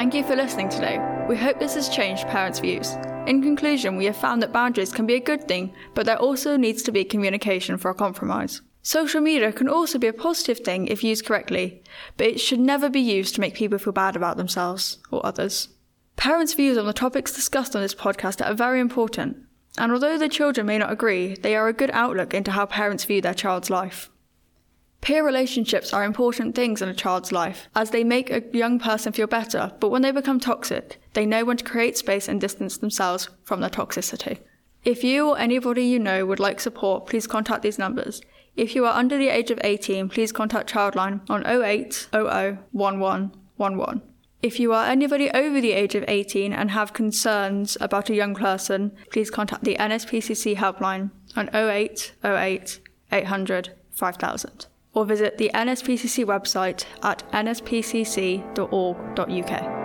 Thank you for listening today. We hope this has changed parents' views. In conclusion, we have found that boundaries can be a good thing, but there also needs to be communication for a compromise. Social media can also be a positive thing if used correctly, but it should never be used to make people feel bad about themselves or others. Parents' views on the topics discussed on this podcast are very important, and although the children may not agree, they are a good outlook into how parents view their child's life. Peer relationships are important things in a child's life, as they make a young person feel better, but when they become toxic, they know when to create space and distance themselves from their toxicity. If you or anybody you know would like support, please contact these numbers. If you are under the age of 18, please contact Childline on 08 00 11 11. If you are anybody over the age of 18 and have concerns about a young person, please contact the NSPCC helpline on 08 08 800 5000 or visit the NSPCC website at nspcc.org.uk.